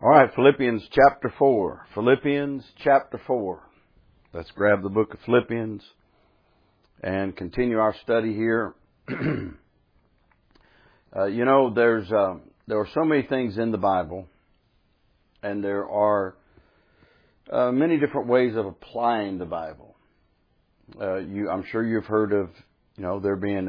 All right, Philippians chapter 4. Philippians chapter 4. Let's grab the book of Philippians and continue our study here. There are so many things in the Bible, and there are many different ways of applying the Bible. I'm sure you've heard of, there being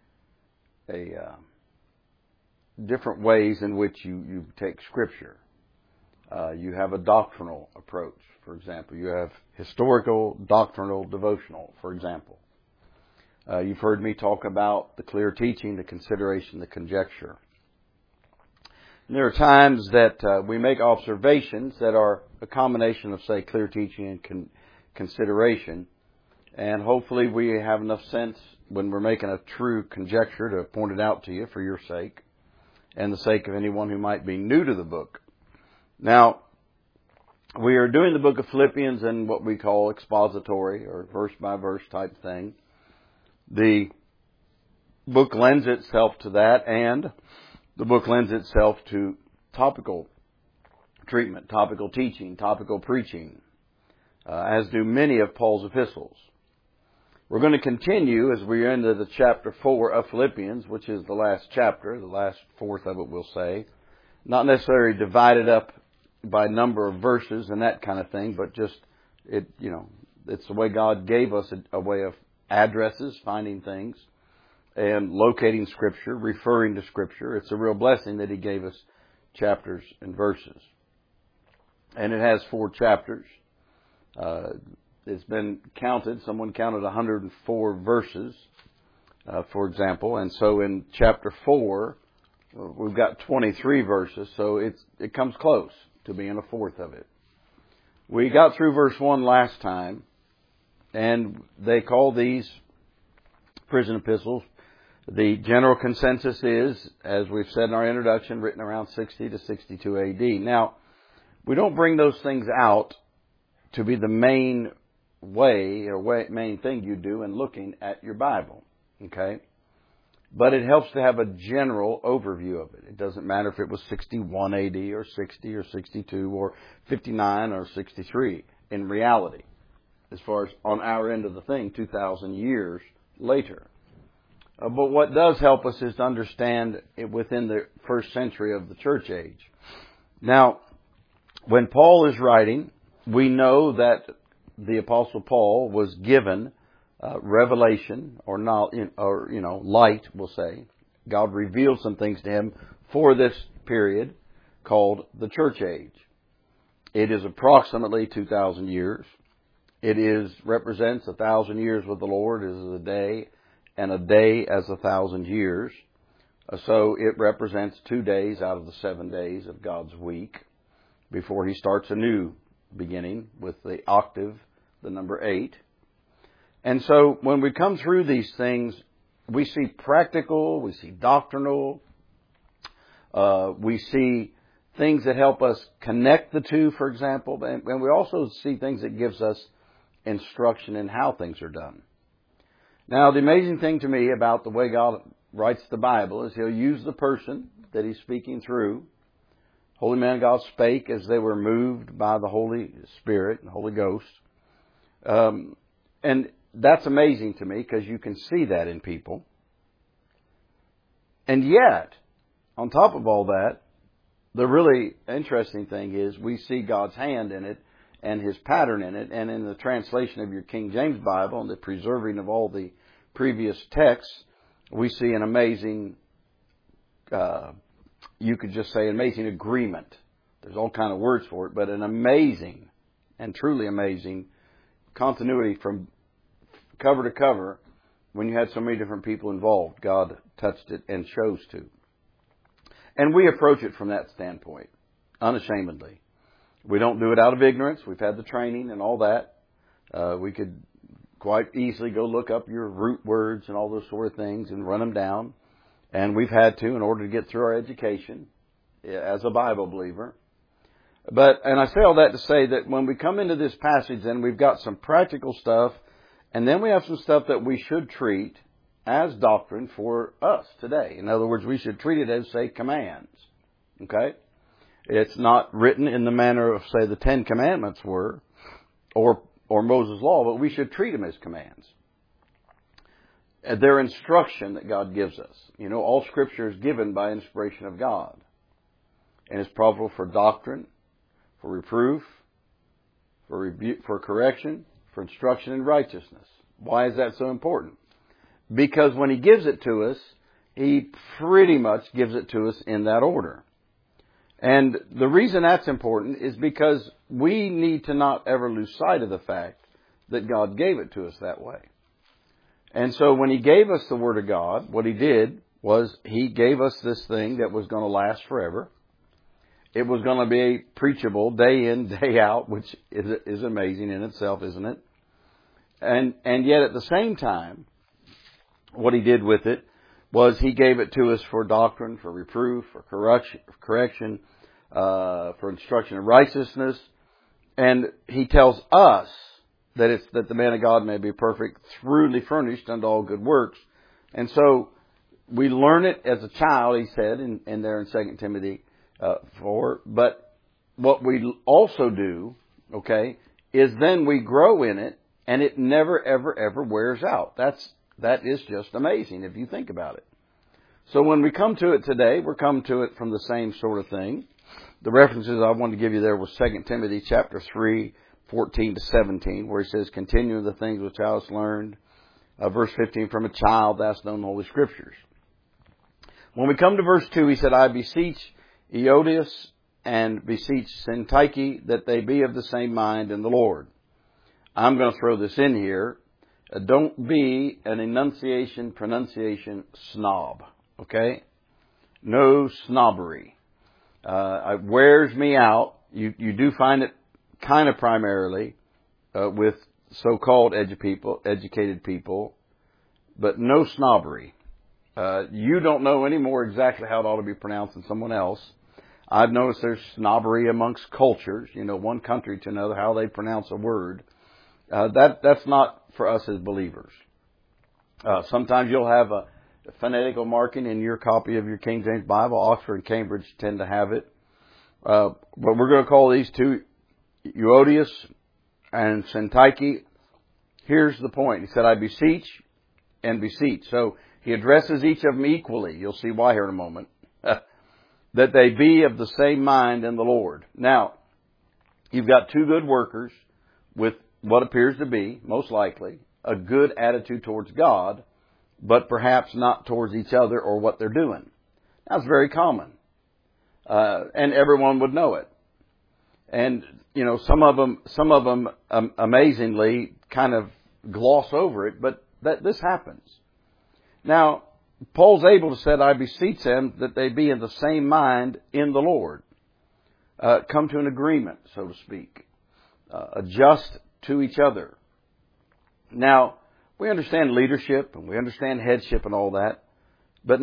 different ways in which you take Scripture. You have a doctrinal approach, for example. You have historical, doctrinal, devotional, for example. You've heard me talk about the clear teaching, the consideration, the conjecture. And there are times that we make observations that are a combination of, say, clear teaching and consideration. And hopefully we have enough sense when we're making a true conjecture to point it out to you for your sake and the sake of anyone who might be new to the book. Now, we are doing the book of Philippians in what we call expository or verse-by-verse type thing. The book lends itself to that, and the book lends itself to topical treatment, topical teaching, topical preaching, as do many of Paul's epistles. We're going to continue as we're into the chapter 4 of Philippians, which is the last chapter, the last fourth of it, we'll say. Not necessarily divided up by number of verses and that kind of thing, but just, it's the way God gave us a way of addresses, finding things, and locating Scripture, referring to Scripture. It's a real blessing that He gave us chapters and verses. And it has 4 chapters. It's been counted. Someone counted 104 verses, for example. And so in chapter 4, we've got 23 verses, so it comes close to being a fourth of it. We got through verse 1 last time, and they call these prison epistles. The general consensus is, as we've said in our introduction, written around 60 to 62 AD. Now, we don't bring those things out to be the main main thing you do in looking at your Bible, okay? But it helps to have a general overview of it. It doesn't matter if it was 61 AD or 60 or 62 or 59 or 63 in reality, as far as on our end of the thing, 2,000 years later. But what does help us is to understand it within the first century of the church age. Now, when Paul is writing, we know that the Apostle Paul was given revelation or light, we'll say. God revealed some things to him for this period called the church age. It is approximately 2,000 years. It represents 1,000 years with the Lord as a day, and a day as 1,000 years. So it represents 2 days out of the 7 days of God's week before He starts a new beginning with the octave, the number 8. And so when we come through these things, we see practical, we see doctrinal, we see things that help us connect the two, for example, and we also see things that gives us instruction in how things are done. Now, the amazing thing to me about the way God writes the Bible is He'll use the person that He's speaking through. Holy man of God spake as they were moved by the Holy Spirit and Holy Ghost. And that's amazing to me because you can see that in people. And yet, on top of all that, the really interesting thing is we see God's hand in it and His pattern in it. And in the translation of your King James Bible and the preserving of all the previous texts, we see an amazing, you could just say amazing agreement. There's all kind of words for it, but an amazing and truly amazing continuity from cover to cover when you had so many different people involved. God touched it and chose to. And we approach it from that standpoint, unashamedly. We don't do it out of ignorance. We've had the training and all that. We could quite easily go look up your root words and all those sort of things and run them down. And we've had to in order to get through our education as a Bible believer. And I say all that to say that when we come into this passage, then we've got some practical stuff, and then we have some stuff that we should treat as doctrine for us today. In other words, we should treat it as, say, commands. Okay? It's not written in the manner of, say, the Ten Commandments were, or Moses' law, but we should treat them as commands. They're instruction that God gives us. You know, all Scripture is given by inspiration of God. And it's profitable for doctrine, for reproof, for rebuke, for correction, for instruction in righteousness. Why is that so important? Because when He gives it to us, He pretty much gives it to us in that order. And the reason that's important is because we need to not ever lose sight of the fact that God gave it to us that way. And so when He gave us the Word of God, what He did was He gave us this thing that was going to last forever. It was going to be preachable day in, day out, which is amazing in itself, isn't it? And yet at the same time, what He did with it was He gave it to us for doctrine, for reproof, for correction, for instruction in righteousness. And He tells us that the man of God may be perfect, thoroughly furnished unto all good works. And so we learn it as a child, He said, in there in 2 Timothy 4. But what we also do, okay, is then we grow in it, and it never, ever, ever wears out. That is just amazing if you think about it. So when we come to it today, we're coming to it from the same sort of thing. The references I wanted to give you there was 2 Timothy chapter 3, 14 to 17, where he says, continue the things which thou hast learned. Verse 15, from a child thou hast known the Holy Scriptures. When we come to verse 2, he said, I beseech Eodias and beseech Syntyche that they be of the same mind in the Lord. I'm going to throw this in here. Don't be an pronunciation snob. Okay? No snobbery. It wears me out. You do find it kind of primarily with so-called educated people, but no snobbery. You don't know any more exactly how it ought to be pronounced than someone else. I've noticed there's snobbery amongst cultures, one country to another, how they pronounce a word. That's not for us as believers. Sometimes you'll have a phonetical marking in your copy of your King James Bible. Oxford and Cambridge tend to have it. But we're going to call these two Eodias and Syntyche. Here's the point. He said, I beseech and beseech. So he addresses each of them equally. You'll see why here in a moment. That they be of the same mind in the Lord. Now, you've got two good workers with what appears to be, most likely, a good attitude towards God, but perhaps not towards each other or what they're doing. That's very common. And everyone would know it. And, some of them amazingly kind of gloss over it, but this happens. Now, Paul's able to say, I beseech them that they be in the same mind in the Lord. Come to an agreement, so to speak. Adjust to each other. Now, we understand leadership and we understand headship and all that, but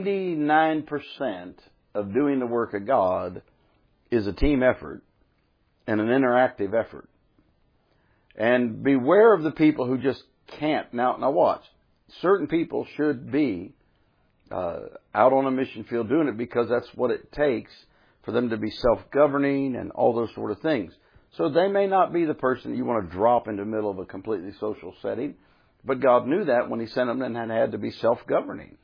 99% of doing the work of God is a team effort and an interactive effort. And beware of the people who just can't. Now watch. Certain people should be out on a mission field doing it because that's what it takes for them to be self-governing and all those sort of things. So they may not be the person that you want to drop into the middle of a completely social setting, but God knew that when He sent them and had to be self-governing.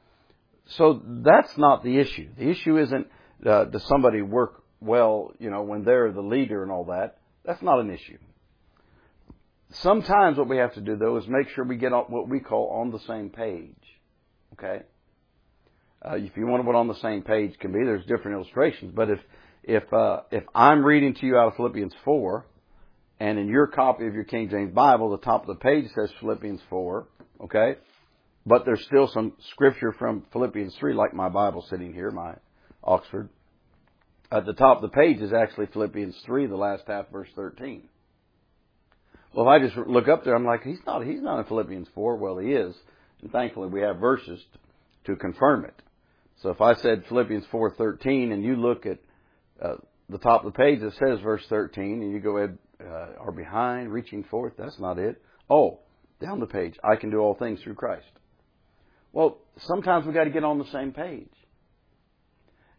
So that's not the issue. The issue isn't does somebody work well, when they're the leader and all that. That's not an issue. Sometimes what we have to do, though, is make sure we get on what we call on the same page. Okay? If you want to put on the same page, can be. There's different illustrations. But if I'm reading to you out of Philippians 4, and in your copy of your King James Bible, the top of the page says Philippians 4, okay? But there's still some scripture from Philippians 3, like my Bible sitting here, my Oxford. At the top of the page is actually Philippians 3, the last half, verse 13. Well, if I just look up there, I'm like, he's not in Philippians 4. Well, he is. And thankfully, we have verses to confirm it. So if I said Philippians 4:13, and you look at the top of the page that says verse 13, and you go ahead, are behind, reaching forth, that's not it. Oh, down the page, I can do all things through Christ. Well, sometimes we've got to get on the same page.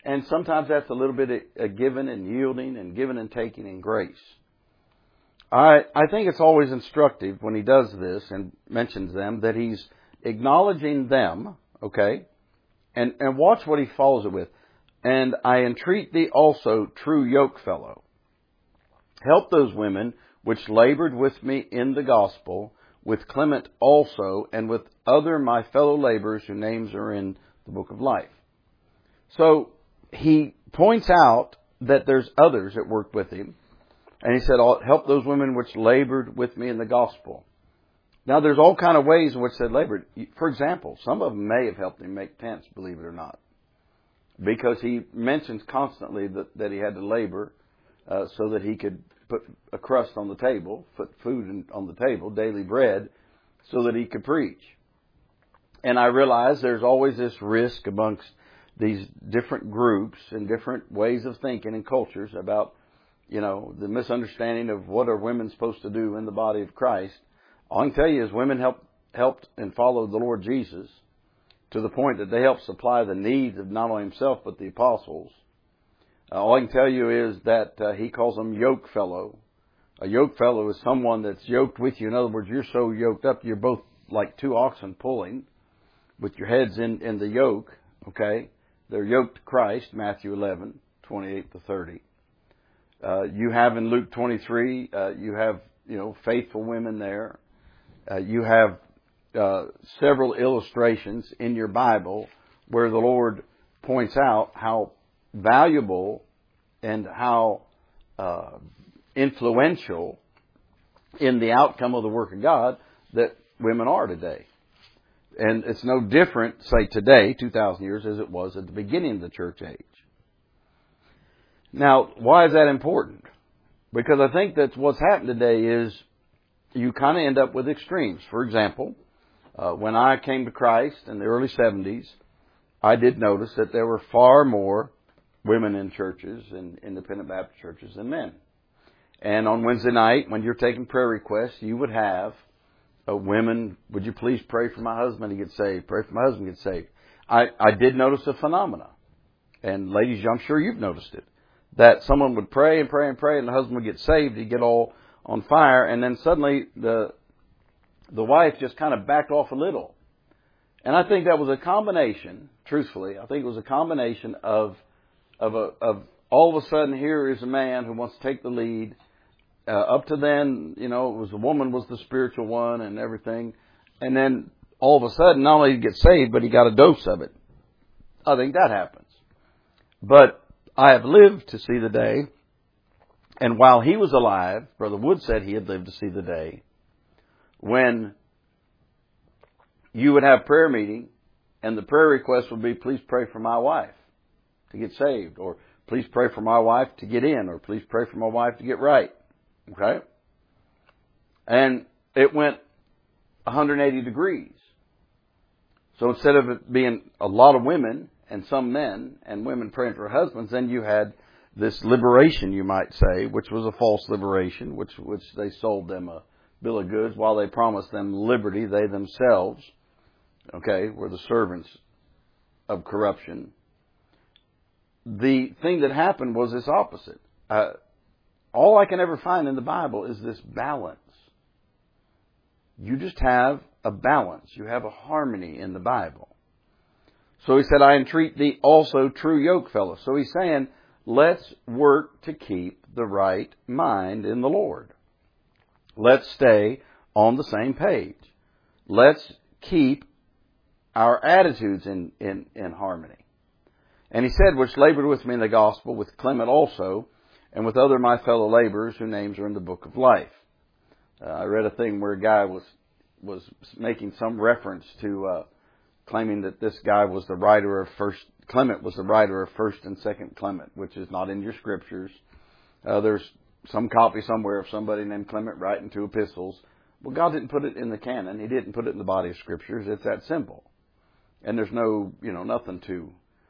And sometimes that's a little bit of giving and yielding and giving and taking in grace. I think it's always instructive when he does this and mentions them that he's acknowledging them, okay? And watch what he follows it with. And I entreat thee also, true yokefellow, help those women which labored with me in the gospel, with Clement also, and with other my fellow laborers whose names are in the book of life. So he points out that there's others that worked with him. And he said, help those women which labored with me in the gospel. Now, there's all kind of ways in which they labored. For example, some of them may have helped him make tents, believe it or not. Because he mentions constantly that he had to labor so that he could put a crust on the table, put food on the table, daily bread, so that he could preach. And I realize there's always this risk amongst these different groups and different ways of thinking and cultures about, the misunderstanding of what are women supposed to do in the body of Christ. All I can tell you is women helped and followed the Lord Jesus to the point that they helped supply the needs of not only himself but the apostles. All I can tell you is that he calls them yoke fellow. A yoke fellow is someone that's yoked with you. In other words, you're so yoked up, you're both like two oxen pulling with your heads in the yoke, okay? They're yoked to Christ, Matthew 11, 28 to 30. You have in Luke 23, you have, faithful women there. You have several illustrations in your Bible where the Lord points out how valuable and how influential in the outcome of the work of God that women are today. And it's no different, say today, 2,000 years, as it was at the beginning of the church age. Now, why is that important? Because I think that what's happened today is you kind of end up with extremes. For example, when I came to Christ in the early 70s, I did notice that there were far more women in churches, in independent Baptist churches, than men. And on Wednesday night, when you're taking prayer requests, you would have women, would you please pray for my husband to get saved? Pray for my husband to get saved. I did notice a phenomena. And ladies, I'm sure you've noticed it. That someone would pray and pray and pray, and the husband would get saved. He'd get all on fire, and then suddenly the wife just kind of backed off a little. And I think that was a combination, truthfully, I think it was a combination of all of a sudden here is a man who wants to take the lead. Up to then, it was the woman was the spiritual one and everything. And then all of a sudden, not only did he get saved, but he got a dose of it. I think that happens. But I have lived to see the day, and while he was alive, Brother Wood said he had lived to see the day, when you would have prayer meeting, and the prayer request would be, please pray for my wife to get saved, or please pray for my wife to get in, or please pray for my wife to get right. Okay? And it went 180 degrees. So instead of it being a lot of women and some men and women praying for husbands, then you had this liberation, you might say, which was a false liberation, which they sold them a bill of goods while they promised them liberty. They themselves, were the servants of corruption. The thing that happened was this opposite. All I can ever find in the Bible is this balance. You just have a balance. You have a harmony in the Bible. So he said, I entreat thee also, true yokefellow. So he's saying, let's work to keep the right mind in the Lord. Let's stay on the same page. Let's keep our attitudes in harmony. And he said, which labored with me in the gospel, with Clement also, and with other my fellow laborers whose names are in the book of life. I read a thing where a guy was making some reference to claiming that this guy was the writer of Clement was the writer of 1st and 2nd Clement, which is not in your scriptures. There's some copy somewhere of somebody named Clement writing 2 epistles. Well, God didn't put it in the canon. He didn't put it in the body of scriptures. It's that simple. And there's no, nothing to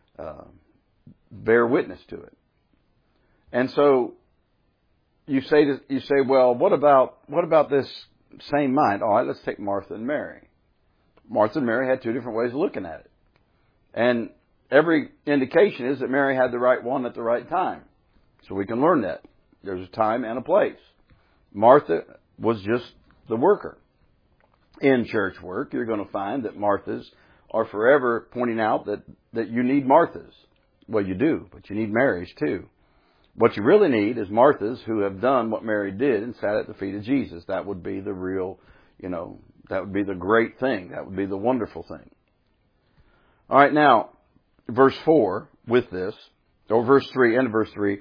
bear witness to it. And so you say, well, what about this same mind? All right, let's take Martha and Mary. Martha and Mary had 2 different ways of looking at it. And every indication is that Mary had the right one at the right time. So we can learn that. There's a time and a place. Martha was just the worker. In church work, you're going to find that Marthas are forever pointing out that you need Marthas. Well, you do, but you need Marys too. What you really need is Marthas who have done what Mary did and sat at the feet of Jesus. That would be the real, that would be the great thing. That would be the wonderful thing. All right, now, verse 4 with this, or verse 3, end of verse 3,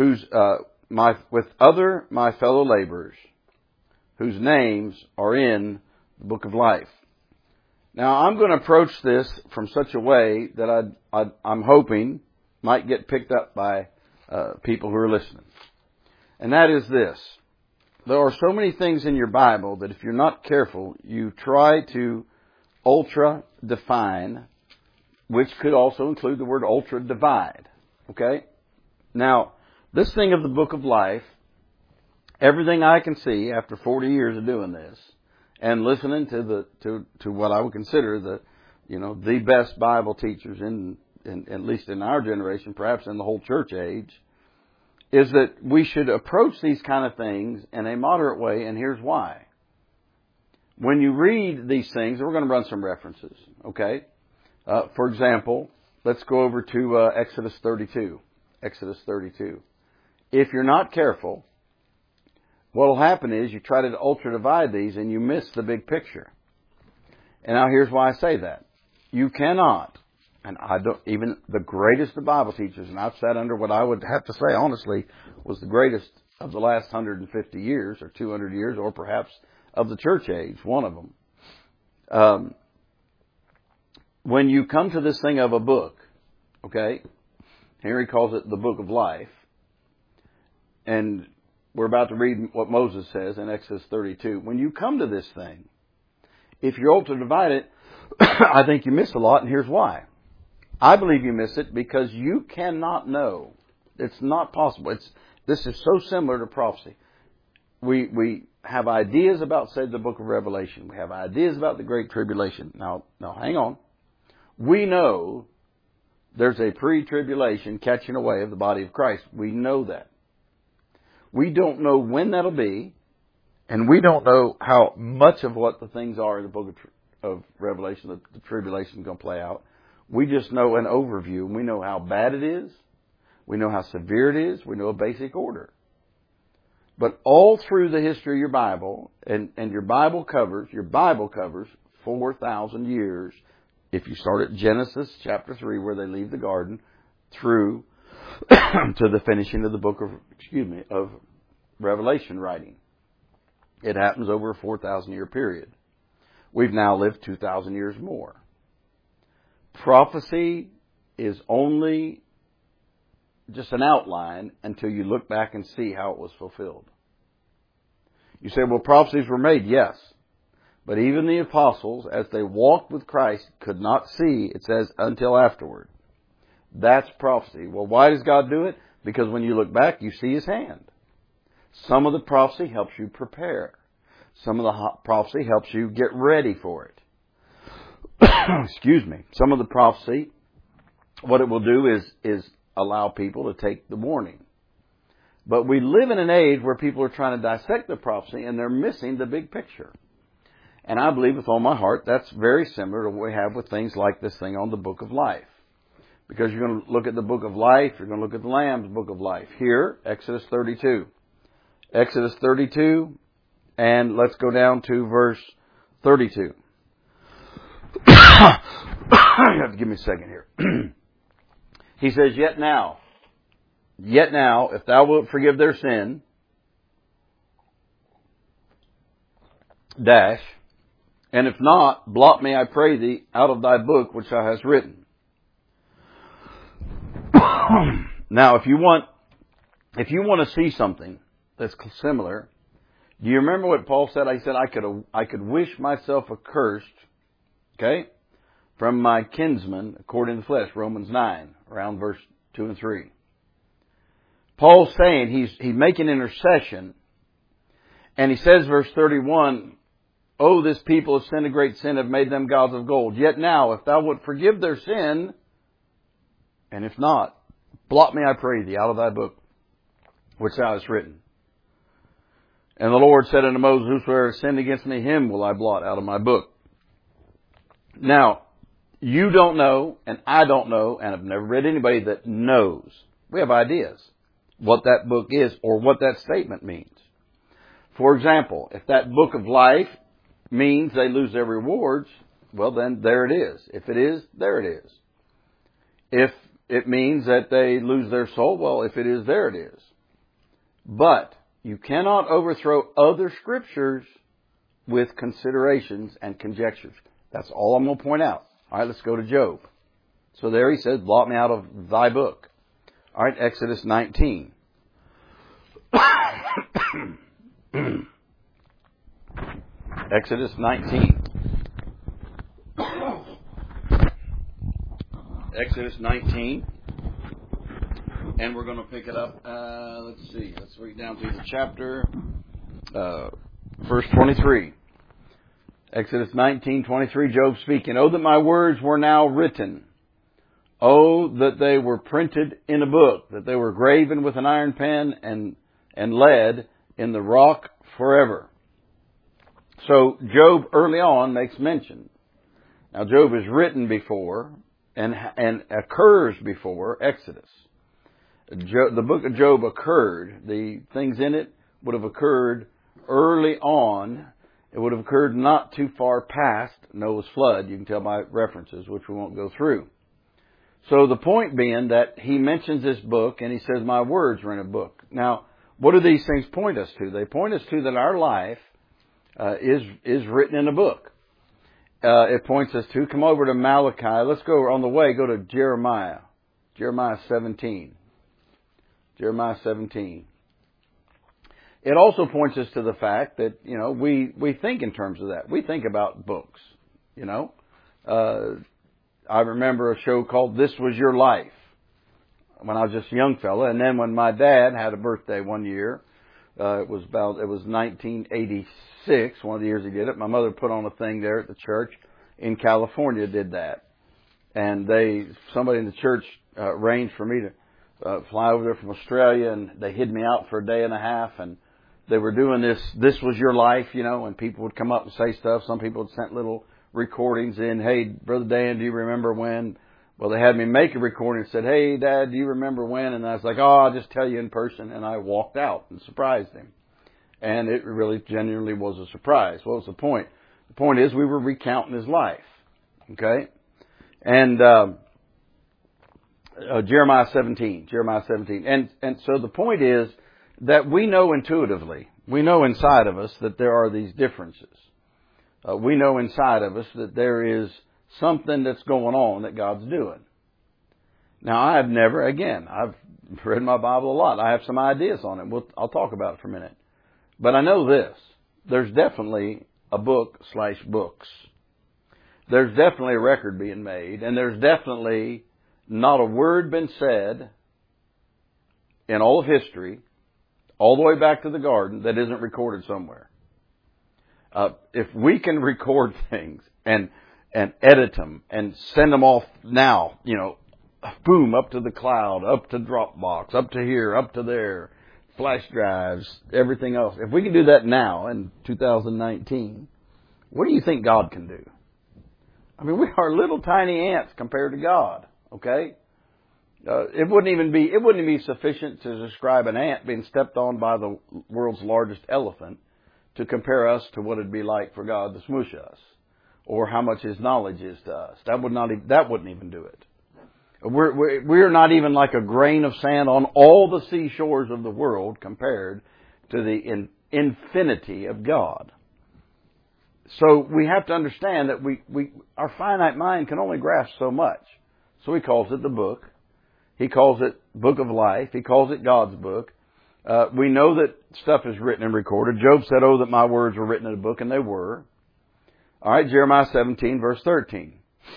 with other my fellow laborers, whose names are in the book of life. Now, I'm going to approach this from such a way that I'm hoping might get picked up by people who are listening. And that is this. There are so many things in your Bible that if you're not careful, you try to ultra-define, which could also include the word ultra-divide. Okay? Now, this thing of the book of life, everything I can see after 40 years of doing this, and listening to what I would consider the best Bible teachers in at least in our generation, perhaps in the whole church age, is that we should approach these kind of things in a moderate way, and here's why. When you read these things, we're going to run some references, okay? For example, let's go over to Exodus 32. Exodus 32. If you're not careful, what will happen is you try to ultra-divide these and you miss the big picture. And now here's why I say that. You cannot, and I don't, even the greatest of Bible teachers, and I've sat under what I would have to say, honestly, was the greatest of the last 150 years or 200 years, or perhaps of the church age, one of them. When you come to this thing of a book, okay, Henry calls it the book of life, and we're about to read what Moses says in Exodus 32. When you come to this thing, if you're ultra-divide it, I think you miss a lot, and here's why. I believe you miss it because you cannot know. It's not possible. This is so similar to prophecy. We have ideas about, say, the book of Revelation. We have ideas about the Great Tribulation. Now, hang on. We know there's a pre-tribulation catching away of the body of Christ. We know that. We don't know when that'll be, and we don't know how much of what the things are in the book of Revelation, that the tribulation is going to play out. We just know an overview, and we know how bad it is. We know how severe it is. We know a basic order. But all through the history of your Bible, and your Bible covers 4,000 years, if you start at Genesis chapter 3, where they leave the garden, through to the finishing of the book of Revelation writing. It happens over a 4,000 year period. We've now lived 2,000 years more. Prophecy is only just an outline until you look back and see how it was fulfilled. You say, well, prophecies were made. Yes. But even the apostles, as they walked with Christ, could not see, it says, until afterward. That's prophecy. Well, why does God do it? Because when you look back, you see His hand. Some of the prophecy helps you prepare. Some of the prophecy helps you get ready for it. Excuse me. Some of the prophecy, what it will do is allow people to take the warning. But we live in an age where people are trying to dissect the prophecy and they're missing the big picture. And I believe with all my heart that's very similar to what we have with things like this thing on the book of life. Because you're going to look at the book of life, you're going to look at the Lamb's book of life. Here, Exodus 32. Exodus 32, and let's go down to verse 32. You have to give me a second here. He says, Yet now, if thou wilt forgive their sin, and if not, blot me, I pray thee, out of thy book which thou hast written. Now, if you want to see something that's similar, do you remember what Paul said? He said, I could wish myself accursed, okay, from my kinsman according to the flesh, Romans 9, around verse 2 and 3. Paul's saying he's making intercession, and he says, verse 31, Oh, this people have sinned a great sin, have made them gods of gold. Yet now, if thou wilt forgive their sin, And if not, blot me, I pray thee, out of thy book, which thou hast written. And the Lord said unto Moses, whosoever sinned against me, him will I blot out of my book. Now, you don't know, and I don't know, and I've never read anybody that knows. We have ideas what that book is or what that statement means. For example, if that book of life means they lose their rewards, well then, there it is. If it is, there it is. If it means that they lose their soul, well, if it is, there it is. But you cannot overthrow other scriptures with considerations and conjectures. That's all I'm going to point out. All right, let's go to Job. So there he says, blot me out of thy book. All right, Exodus 19. Exodus 19. Exodus 19. And we're going to pick it up, let's see, let's read down through the chapter, verse 23. Exodus 19:23, Job speaking, "Oh, that my words were now written. Oh, that they were printed in a book, that they were graven with an iron pen and lead in the rock forever." So Job early on makes mention. Now Job is written before and occurs before Exodus. The book of Job occurred. The things in it would have occurred early on. It would have occurred not too far past Noah's flood. You can tell by references, which we won't go through. So the point being that he mentions this book and he says, my words are in a book. Now, what do these things point us to? They point us to that our life is written in a book. It points us to, come over to Malachi. Let's go on the way, go to Jeremiah. Jeremiah 17. Jeremiah 17. It also points us to the fact that, we think in terms of that. We think about books, I remember a show called This Was Your Life when I was just a young fella. And then when my dad had a birthday one year, it was 1986, one of the years he did it. My mother put on a thing there at the church in California, did that. And somebody in the church arranged for me to fly over there from Australia, and they hid me out for a day and a half, and they were doing this was your life, and people would come up and say stuff. Some people had sent little recordings in. Hey, Brother Dan, do you remember when? Well, they had me make a recording and said, hey, Dad, do you remember when? And I was like, I'll just tell you in person. And I walked out and surprised him. And it really genuinely was a surprise. What was the point? The point is we were recounting his life. Okay? And Jeremiah 17. And so the point is that we know intuitively, we know inside of us that there are these differences. We know inside of us that there is something that's going on that God's doing. Now, I've read my Bible a lot. I have some ideas on it. I'll talk about it for a minute. But I know this. There's definitely a book/books. There's definitely a record being made, and there's definitely not a word been said in all of history, all the way back to the garden, that isn't recorded somewhere. If we can record things and edit them and send them off now, boom, up to the cloud, up to Dropbox, up to here, up to there, flash drives, everything else. If we can do that now in 2019, what do you think God can do? I mean, we are little tiny ants compared to God, okay? It wouldn't even be sufficient to describe an ant being stepped on by the world's largest elephant to compare us to what it'd be like for God to smoosh us, or how much His knowledge is to us. That wouldn't even do it. We're not even like a grain of sand on all the seashores of the world compared to the infinity of God. So we have to understand that our finite mind can only grasp so much. So He calls it the book. He calls it Book of Life. He calls it God's book. We know that stuff is written and recorded. Job said, oh, that my words were written in a book, and they were. All right, Jeremiah 17, verse 13.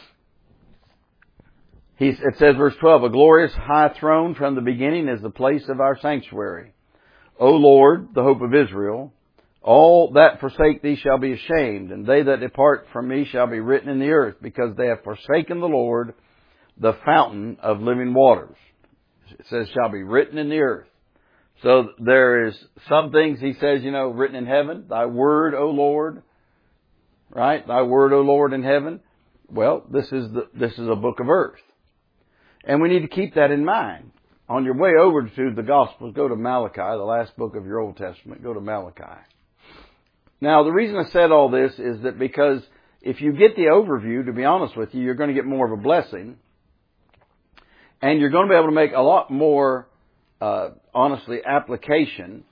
It says, verse 12, a glorious high throne from the beginning is the place of our sanctuary. O Lord, the hope of Israel, all that forsake thee shall be ashamed, and they that depart from me shall be written in the earth, because they have forsaken the the fountain of living waters. It says, shall be written in the earth. So there is some things he says, written in heaven. Thy word, O Lord. Right? Thy word, O Lord, in heaven. Well, this is a book of earth. And we need to keep that in mind. On your way over to the Gospels, go to Malachi, the last book of your Old Testament. Go to Malachi. Now, the reason I said all this is that because if you get the overview, to be honest with you, you're going to get more of a blessing. And you're going to be able to make a lot more, honestly, application.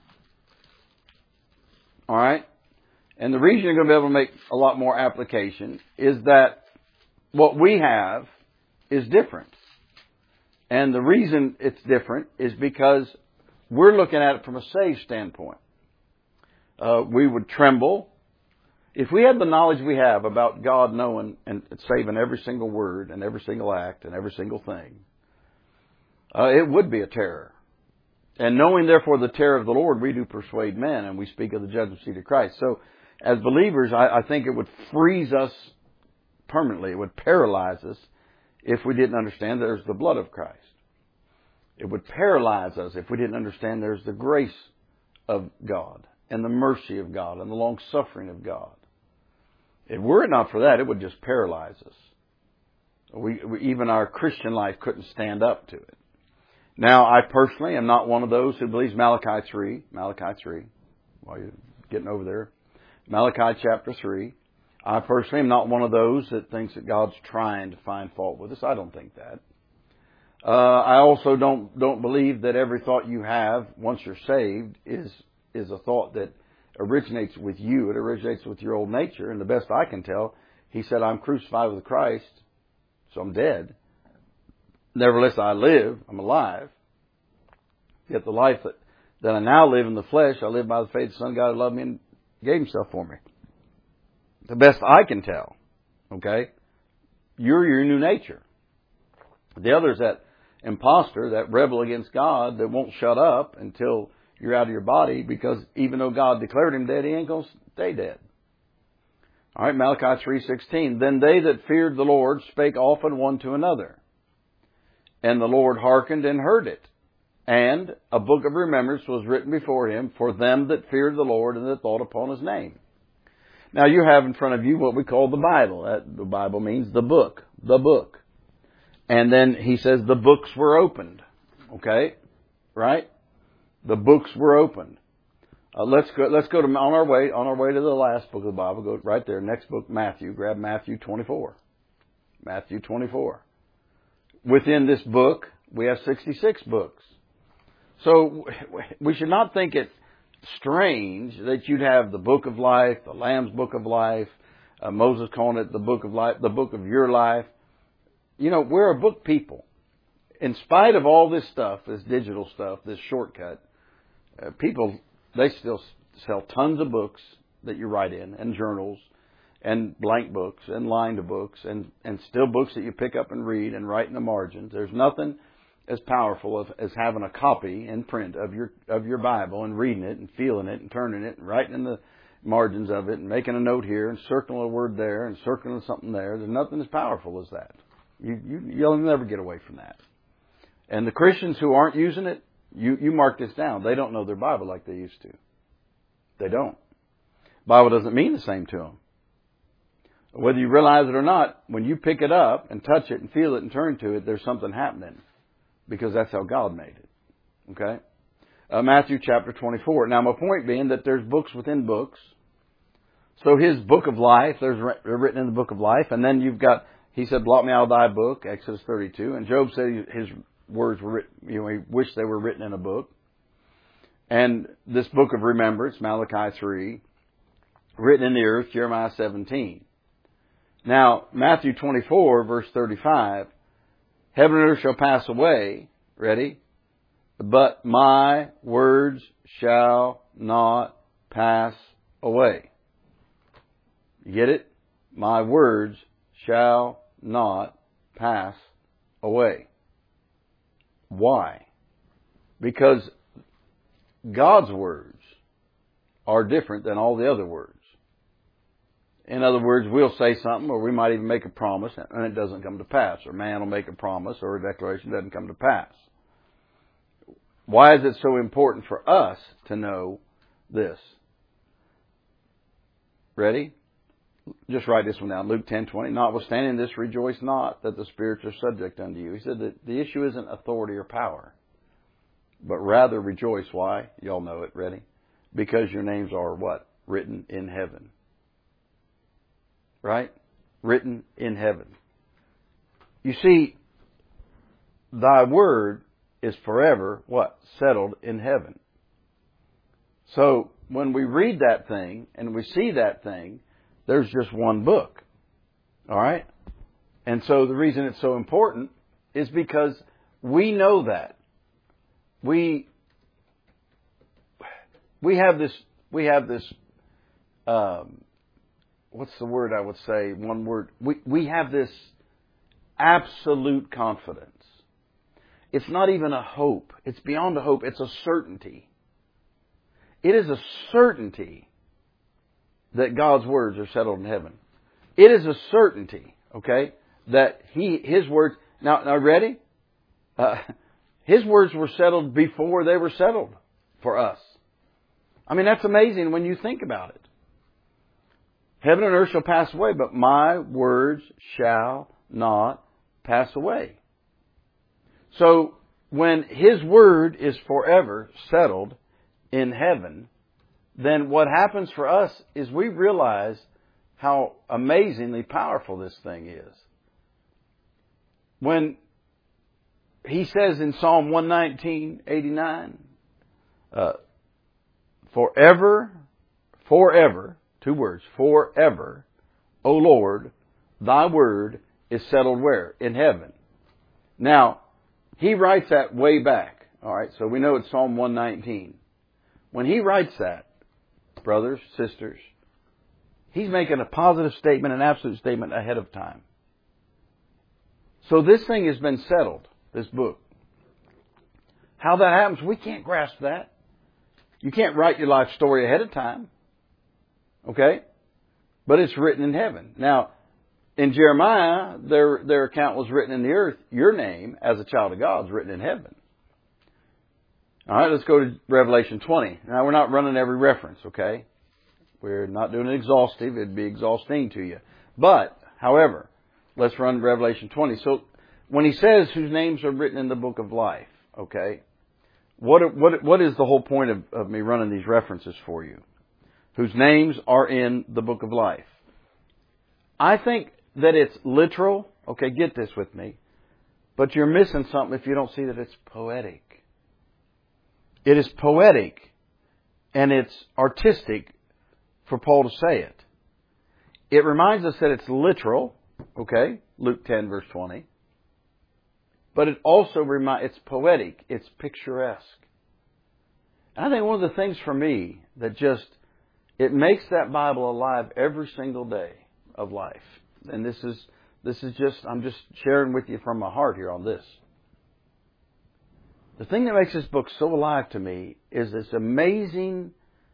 All right? And the reason you're going to be able to make a lot more application is that what we have is different. And the reason it's different is because we're looking at it from a saved standpoint. We would tremble. If we had the knowledge we have about God knowing and saving every single word and every single act and every single thing, it would be a terror. And knowing, therefore, the terror of the Lord, we do persuade men, and we speak of the judgment seat of Christ. So, as believers, I think it would freeze us permanently. It would paralyze us if we didn't understand there's the blood of Christ. It would paralyze us if we didn't understand there's the grace of God and the mercy of God and the long-suffering of God. If were it not for that, it would just paralyze us. Even our Christian life couldn't stand up to it. Now, I personally am not one of those who believes Malachi 3, while you're getting over there, Malachi chapter 3. I personally am not one of those that thinks that God's trying to find fault with us. I don't think that. I also don't believe that every thought you have once you're saved is a thought that originates with you. It originates with your old nature. And the best I can tell, he said, I'm crucified with Christ, so I'm dead. Nevertheless, I live, I'm alive. Yet the life that I now live in the flesh, I live by the faith of the Son of God who loved me and gave himself for me. The best I can tell. Okay? You're your new nature. The other is that imposter, that rebel against God that won't shut up until you're out of your body, because even though God declared him dead, he ain't going to stay dead. All right, Malachi 3:16. Then they that feared the Lord spake often one to another. And the Lord hearkened and heard it. And a book of remembrance was written before him for them that feared the Lord and that thought upon his name. Now you have in front of you what we call the Bible. The Bible means the book. The book. And then he says the books were opened. Okay? Right? The books were opened. Let's go to on our way to the last book of the Bible. Go right there. Next book, Matthew. Grab Matthew 24. Matthew 24. Within this book, we have 66 books. So we should not think it strange that you'd have the book of life, the Lamb's book of life, Moses calling it the book of life, the book of your life. We're a book people. In spite of all this stuff, this digital stuff, this shortcut, people, they still sell tons of books that you write in, and journals, and blank books, and lined books, and still books that you pick up and read and write in the margins. There's nothing as powerful as having a copy in print of your Bible and reading it and feeling it and turning it and writing in the margins of it and making a note here and circling a word there and circling something there. There's nothing as powerful as that. You'll never get away from that. And the Christians who aren't using it, you mark this down. They don't know their Bible like they used to. They don't. Bible doesn't mean the same to them. Whether you realize it or not, when you pick it up and touch it and feel it and turn to it, there's something happening. Because that's how God made it. Okay? Matthew chapter 24. Now, my point being that there's books within books. So his book of life, they're written in the book of life. And then you've got, he said, blot me out of thy book, Exodus 32. And Job said his words were written, he wished they were written in a book. And this book of remembrance, Malachi 3, written in the earth, Jeremiah 17. Now, Matthew 24, verse 35, heaven and earth shall pass away, ready? But my words shall not pass away. You get it? My words shall not pass away. Why? Because God's words are different than all the other words. In other words, we'll say something, or we might even make a promise, and it doesn't come to pass. Or man will make a promise, or a declaration doesn't come to pass. Why is it so important for us to know this? Ready? Just write this one down. Luke 10:20. Notwithstanding this, rejoice not that the spirits are subject unto you. He said that the issue isn't authority or power, but rather rejoice. Why? Y'all know it. Ready? Because your names are what? Written in heaven. Right? Written in heaven. You see, thy word is forever what? Settled in heaven. So when we read that thing and we see that thing, there's just one book. All right? And so the reason it's so important is because we know that. We have this, what's the word I would say? One word. We have this absolute confidence. It's not even a hope. It's beyond a hope. It's a certainty. It is a certainty that God's words are settled in heaven. It is a certainty, okay, that His words... Now ready? His words were settled before they were settled for us. I mean, that's amazing when you think about it. Heaven and earth shall pass away, but my words shall not pass away. So, when His word is forever settled in heaven, then what happens for us is we realize how amazingly powerful this thing is. When He says in Psalm 119:89, forever, two words, forever, O Lord, thy word is settled where? In heaven. Now, he writes that way back. All right, so we know it's Psalm 119. When he writes that, brothers, sisters, he's making a positive statement, an absolute statement ahead of time. So this thing has been settled, this book. How that happens, we can't grasp that. You can't write your life story ahead of time. Okay? But it's written in heaven. Now, in Jeremiah, their account was written in the earth. Your name, as a child of God, is written in heaven. All right, let's go to Revelation 20. Now, we're not running every reference, okay? We're not doing it exhaustive. It'd be exhausting to you. But, however, let's run Revelation 20. So, when he says whose names are written in the book of life, okay, what is the whole point of me running these references for you? Whose names are in the book of life. I think that it's literal. Okay, get this with me. But you're missing something if you don't see that it's poetic. It is poetic and it's artistic for Paul to say it. It reminds us that it's literal. Okay, Luke 10 verse 20. But it also it's poetic. It's picturesque. And I think one of the things for me that it makes that Bible alive every single day of life. And I'm just sharing with you from my heart here on this. The thing that makes this book so alive to me is this amazing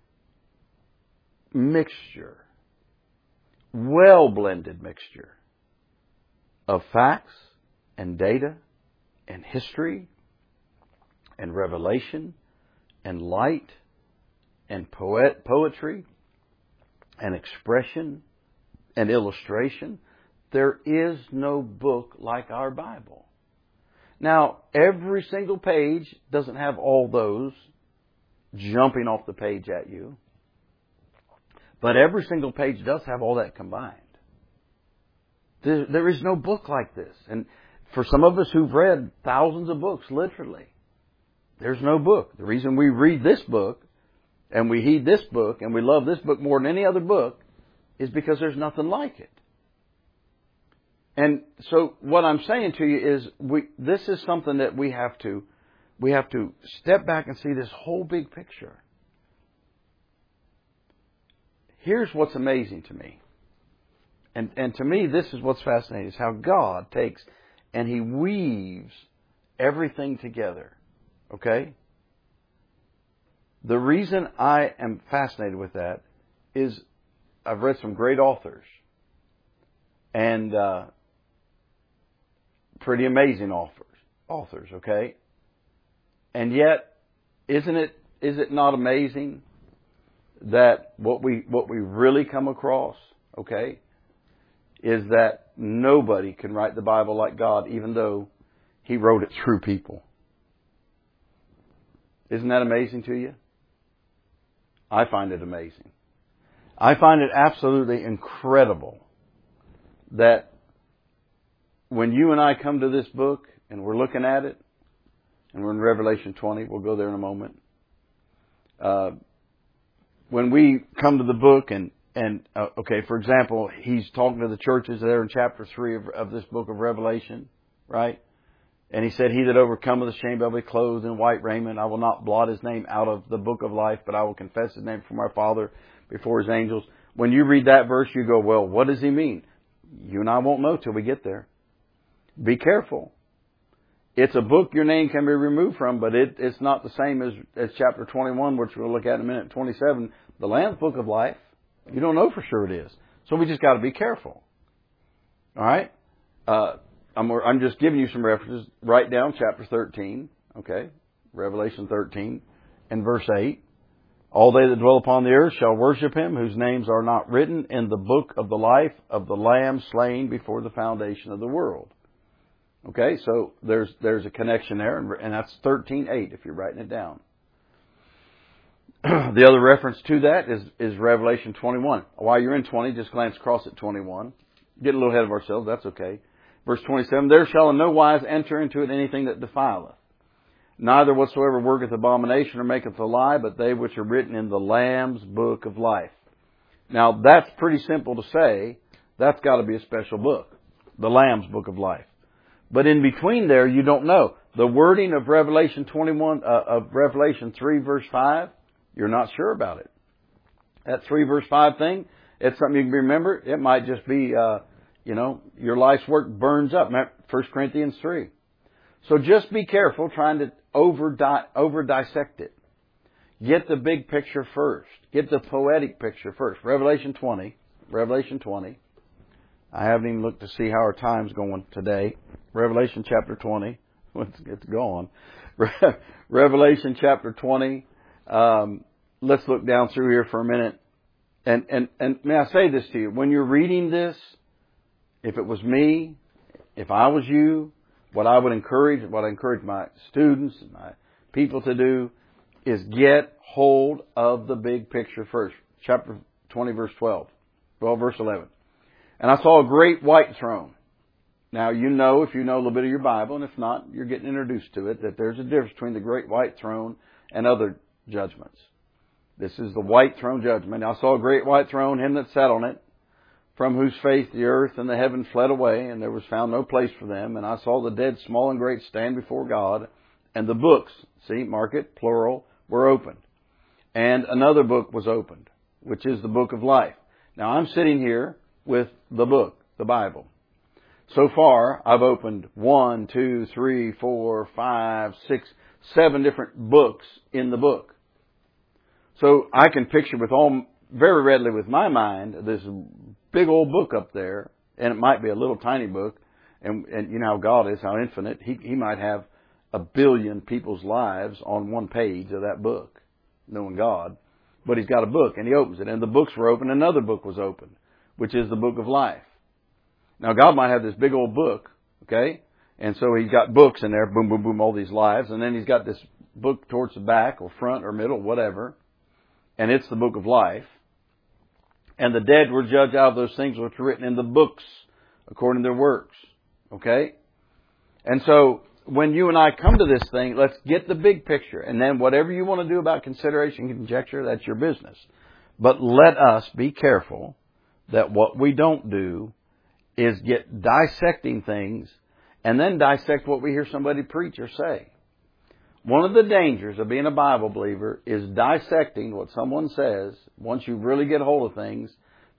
mixture, well-blended mixture of facts and data and history and revelation and light and poetry and expression and illustration. There is no book like our Bible. Now, every single page doesn't have all those jumping off the page at you. But every single page does have all that combined. There is no book like this. And for some of us who've read thousands of books, literally, there's no book. The reason we read this book and we heed this book and we love this book more than any other book is because there's nothing like it. And so what I'm saying to you is this is something that we have to step back and see this whole big picture. Here's what's amazing to me. And to me, this is what's fascinating, is how God takes and He weaves everything together. Okay? The reason I am fascinated with that is I've read some great authors, and pretty amazing authors, okay? And yet, is it not amazing that what we really come across, okay, is that nobody can write the Bible like God, even though He wrote it through people. Isn't that amazing to you? I find it amazing. I find it absolutely incredible that when you and I come to this book and we're looking at it, and we're in Revelation 20, we'll go there in a moment. When we come to the book okay, for example, he's talking to the churches there in chapter 3 of this book of Revelation, right? And he said, "He that overcometh the shame shall be clothed in white raiment. I will not blot his name out of the book of life, but I will confess his name before my Father, before his angels." When you read that verse, you go, well, what does he mean? You and I won't know till we get there. Be careful. It's a book your name can be removed from, but it's not the same as chapter 21, which we'll look at in a minute, 27, the Lamb's book of life. You don't know for sure it is. So we just got to be careful. All right? I'm just giving you some references. Write down chapter 13, okay? Revelation 13 and verse 8. "All they that dwell upon the earth shall worship him, whose names are not written in the book of the life of the Lamb slain before the foundation of the world." Okay, so there's a connection there, and that's 13:8 if you're writing it down. The other reference to that is Revelation 21. While you're in 20, just glance across at 21. Get a little ahead of ourselves, that's okay. Verse 27, "There shall in no wise enter into it anything that defileth, neither whatsoever worketh abomination or maketh a lie, but they which are written in the Lamb's book of life." Now, that's pretty simple to say. That's got to be a special book, the Lamb's book of life. But in between there, you don't know. The wording of Revelation 21, of Revelation 3 verse 5, you're not sure about it. That 3 verse 5 thing, it's something you can remember. It might just be, your life's work burns up. 1 Corinthians 3. So just be careful trying to over dissect it. Get the big picture first. Get the poetic picture first. Revelation 20. I haven't even looked to see how our time's going today. Revelation chapter 20. It's gone. Revelation chapter 20. Let's look down through here for a minute. And may I say this to you? When you're reading this, if it was me, if I was you, what I encourage my students and my people to do is get hold of the big picture first. Chapter 20 verse 12. Well, verse 11. "And I saw a great white throne." Now, if you know a little bit of your Bible, and if not, you're getting introduced to it, that there's a difference between the great white throne and other judgments. This is the white throne judgment. "I saw a great white throne, him that sat on it, from whose face the earth and the heaven fled away, and there was found no place for them. And I saw the dead, small and great, stand before God, and the books," see, mark it, plural, "were opened. And another book was opened, which is the book of life." Now, I'm sitting here with the book, the Bible. So far, I've opened 1, 2, 3, 4, 5, 6, 7 different books in the book. So I can picture very readily with my mind this big old book up there, and it might be a little tiny book, and you know how God is, how infinite. He might have 1 billion people's lives on one page of that book, knowing God. But He's got a book, and He opens it, and the books were opened, another book was opened, which is the book of life. Now, God might have this big old book, okay? And so He's got books in there, boom, boom, boom, all these lives. And then He's got this book towards the back or front or middle, whatever. And it's the book of life. And the dead were judged out of those things which were written in the books according to their works, okay? And so when you and I come to this thing, let's get the big picture. And then whatever you want to do about consideration, conjecture, that's your business. But let us be careful that what we don't do is get dissecting things and then dissect what we hear somebody preach or say. One of the dangers of being a Bible believer is dissecting what someone says. Once you really get hold of things,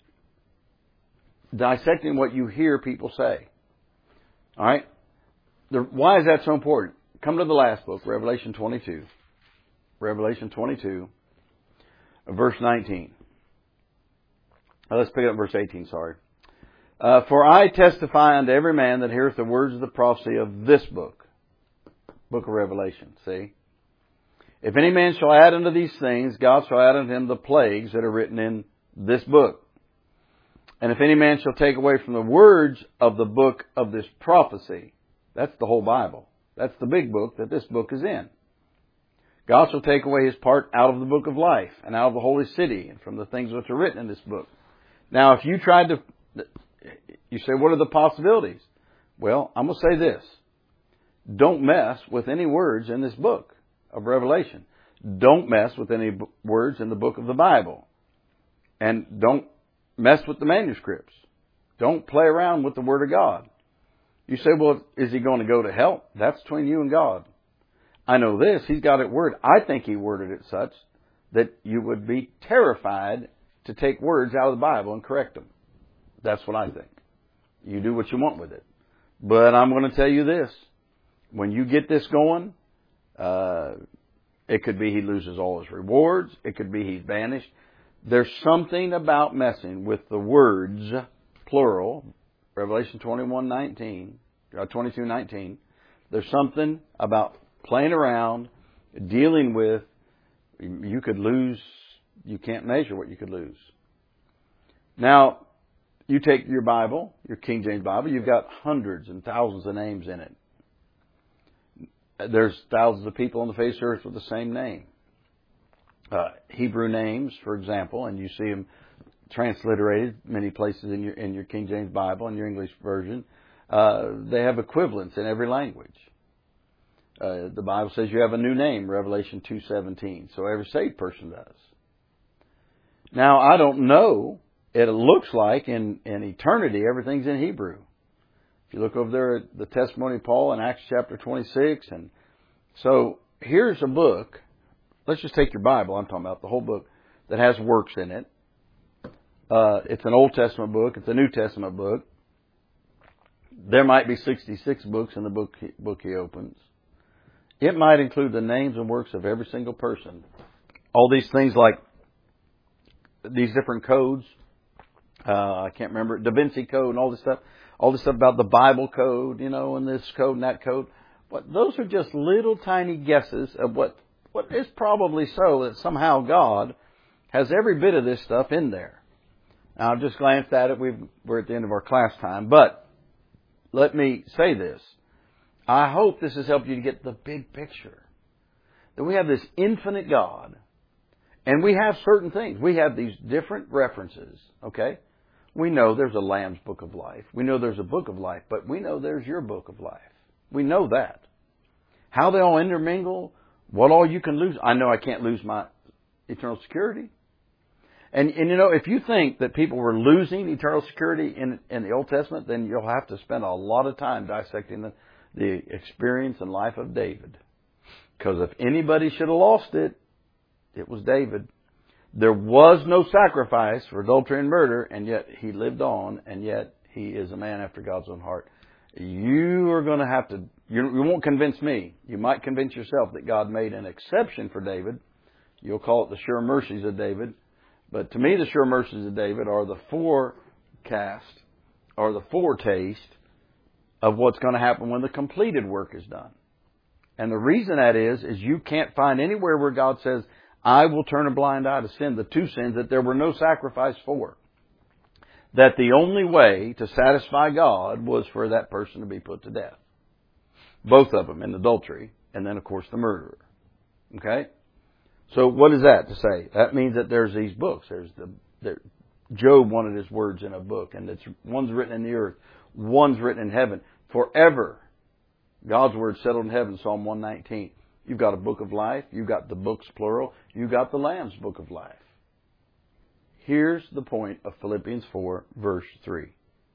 dissecting what you hear people say. All right? Why is that so important? Come to the last book, Revelation 22. Revelation 22, verse 19. Let's pick up verse 18, sorry. For I testify unto every man that heareth the words of the prophecy of this book. Book of Revelation, see? If any man shall add unto these things, God shall add unto him the plagues that are written in this book. And if any man shall take away from the words of the book of this prophecy, that's the whole Bible. That's the big book that this book is in. God shall take away his part out of the book of life and out of the holy city and from the things which are written in this book. Now, if you tried to, you say, what are the possibilities? Well, I'm going to say this. Don't mess with any words in this book of Revelation. Don't mess with any words in the book of the Bible. And don't mess with the manuscripts. Don't play around with the Word of God. You say, well, is he going to go to hell? That's between you and God. I know this. He's got it worded. I think he worded it such that you would be terrified to take words out of the Bible and correct them. That's what I think. You do what you want with it. But I'm going to tell you this. When you get this going, it could be he loses all his rewards. It could be he's banished. There's something about messing with the words, plural, Revelation 22:19. There's something about playing around, dealing with, you could lose, you can't measure what you could lose. Now, you take your Bible, your King James Bible, you've got hundreds and thousands of names in it. There's thousands of people on the face of the earth with the same name. Hebrew names, for example, and you see them transliterated many places in your King James Bible and your English version. They have equivalents in every language. The Bible says you have a new name, Revelation 2:17. So every saved person does. Now, I don't know. It looks like in eternity, everything's in Hebrew. If you look over there at the testimony of Paul in Acts chapter 26. And so here's a book. Let's just take your Bible. I'm talking about the whole book that has works in it. It's an Old Testament book. It's a New Testament book. There might be 66 books in the book he opens. It might include the names and works of every single person. All these things like these different codes. I can't remember, Da Vinci Code and all this stuff about the Bible code, and this code and that code. But those are just little tiny guesses of what is probably so that somehow God has every bit of this stuff in there. Now, I've just glanced at it. We're at the end of our class time. But let me say this. I hope this has helped you to get the big picture. That we have this infinite God. And we have certain things. We have these different references. Okay? We know there's a Lamb's Book of Life. We know there's a Book of Life. But we know there's your Book of Life. We know that. How they all intermingle, what all you can lose. I know I can't lose my eternal security. And if you think that people were losing eternal security in the Old Testament, then you'll have to spend a lot of time dissecting the experience and life of David. Because if anybody should have lost it, it was David. There was no sacrifice for adultery and murder, and yet he lived on, and yet he is a man after God's own heart. You are going to have to, you won't convince me. You might convince yourself that God made an exception for David. You'll call it the sure mercies of David. But to me, the sure mercies of David are the forecast, or the foretaste of what's going to happen when the completed work is done. And the reason that is you can't find anywhere where God says, I will turn a blind eye to sin, the two sins that there were no sacrifice for. That the only way to satisfy God was for that person to be put to death. Both of them in adultery, and then, of course, the murderer. Okay? So what is that to say? That means that there's these books. Job wanted his words in a book, and one's written in the earth, one's written in heaven. Forever, God's word settled in heaven, Psalm 119. You've got a book of life. You've got the books, plural. You've got the Lamb's book of life. Here's the point of Philippians 4, verse 3.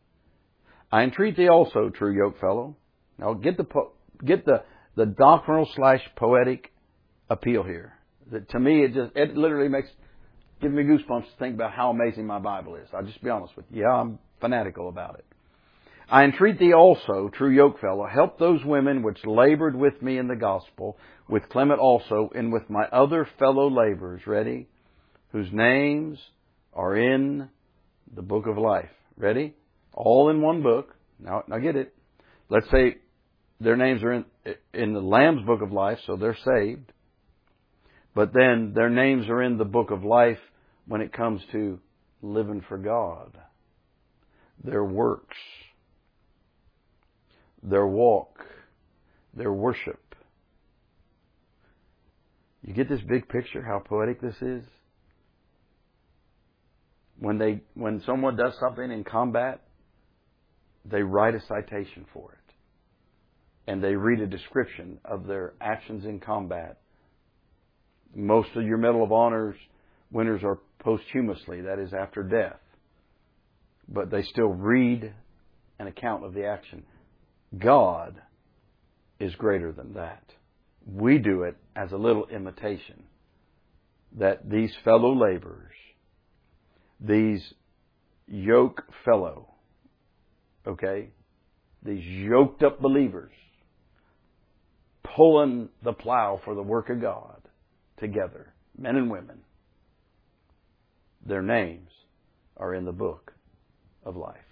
I entreat thee also, true yokefellow. Now get the doctrinal / poetic appeal here. That to me, it literally gives me goosebumps to think about how amazing my Bible is. I'll just be honest with you. Yeah, I'm fanatical about it. I entreat thee also, true yokefellow, help those women which labored with me in the gospel, with Clement also, and with my other fellow laborers, ready, whose names are in The book of life. Ready? All in one book. Now get it. Let's say their names are in the Lamb's book of life, so they're saved. But then their names are in the book of life when it comes to living for God. Their works, their walk, their worship. You get this big picture how poetic this is? When someone does something in combat, they write a citation for it. And they read a description of their actions in combat. Most of your Medal of Honors winners are posthumously, that is after death. But they still read an account of the action. God is greater than that. We do it as a little imitation that these fellow laborers, these yoke fellow, these yoked up believers pulling the plow for the work of God together, men and women, their names are in the book of life.